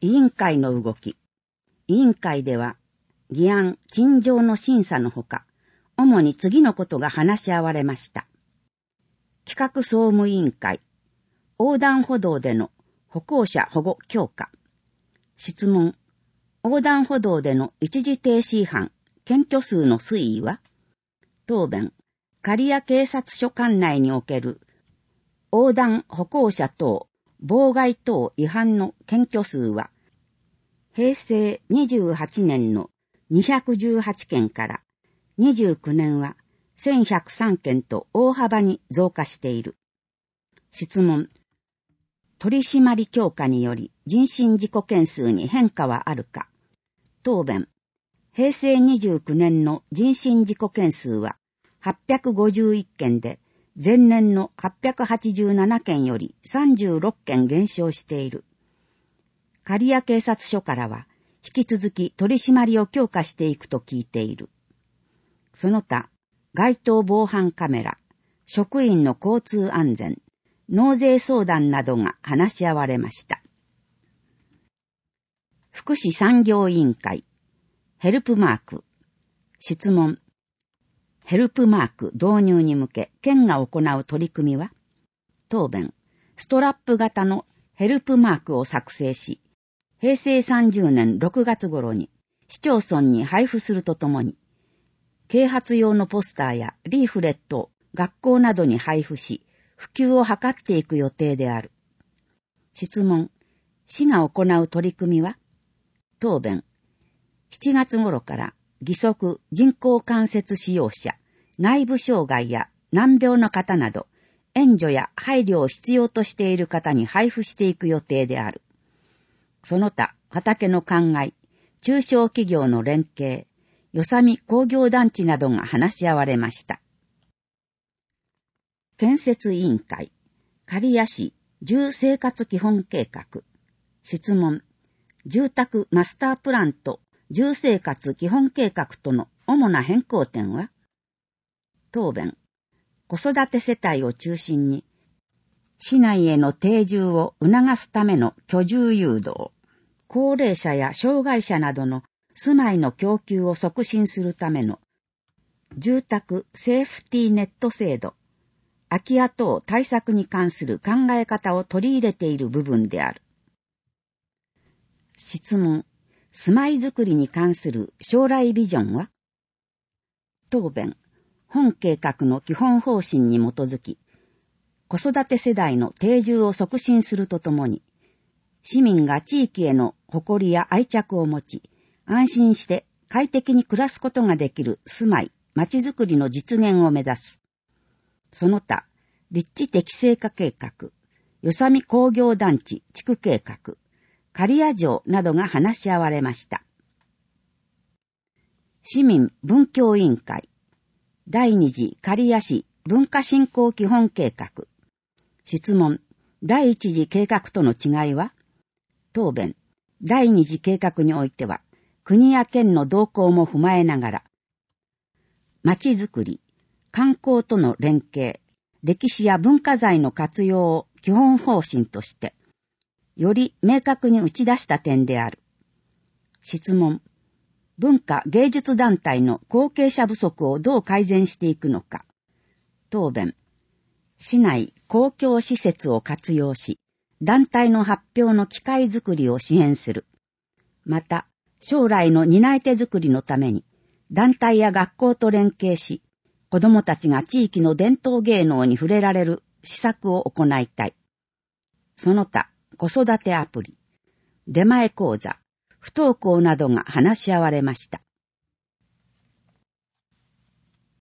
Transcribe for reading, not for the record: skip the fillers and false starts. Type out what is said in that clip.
委員会の動き。委員会では、議案、陳情の審査のほか、主に次のことが話し合われました。企画総務委員会、横断歩道での歩行者保護強化。質問、横断歩道での一時停止違反、検挙数の推移は？答弁、刈谷警察署管内における横断歩行者等、妨害等違反の検挙数は、平成28年の218件から29年は1103件と大幅に増加している。質問、取締り強化により人身事故件数に変化はあるか？答弁、平成29年の人身事故件数は851件で、前年の887件より36件減少している。刈谷警察署からは、引き続き取り締まりを強化していくと聞いている。その他、街頭防犯カメラ、職員の交通安全、納税相談などが話し合われました。福祉産業委員会、ヘルプマーク。質問、ヘルプマーク導入に向け、県が行う取り組みは？答弁、ストラップ型のヘルプマークを作成し、平成30年6月頃に市町村に配布するとともに、啓発用のポスターやリーフレットを学校などに配布し、普及を図っていく予定である。質問、市が行う取り組みは？答弁、7月頃から義足、人工関節使用者、内部障害や難病の方など、援助や配慮を必要としている方に配布していく予定である。その他、畑の灌漑、中小企業の連携、与謝美工業団地などが話し合われました。建設委員会、刈谷市住生活基本計画。質問、住宅マスタープランと住生活基本計画との主な変更点は？答弁、子育て世帯を中心に、市内への定住を促すための居住誘導、高齢者や障害者などの住まいの供給を促進するための住宅セーフティーネット制度、空き家等対策に関する考え方を取り入れている部分である。質問、住まいづくりに関する将来ビジョンは？答弁、本計画の基本方針に基づき、子育て世代の定住を促進するとともに、市民が地域への誇りや愛着を持ち、安心して快適に暮らすことができる住まい、町づくりの実現を目指す。その他、立地適正化計画、与謝美工業団地地区計画、刈谷城などが話し合われました。市民文教委員会、第二次刈谷市文化振興基本計画。質問、第一次計画との違いは？答弁、第二次計画においては、国や県の動向も踏まえながら、町づくり、観光との連携、歴史や文化財の活用を基本方針として、より明確に打ち出した点である。質問、文化芸術団体の後継者不足をどう改善していくのか。答弁、市内公共施設を活用し、団体の発表の機会づくりを支援する。また、将来の担い手づくりのために、団体や学校と連携し、子どもたちが地域の伝統芸能に触れられる施策を行いたい。その他、子育てアプリ、出前講座、不登校などが話し合われました。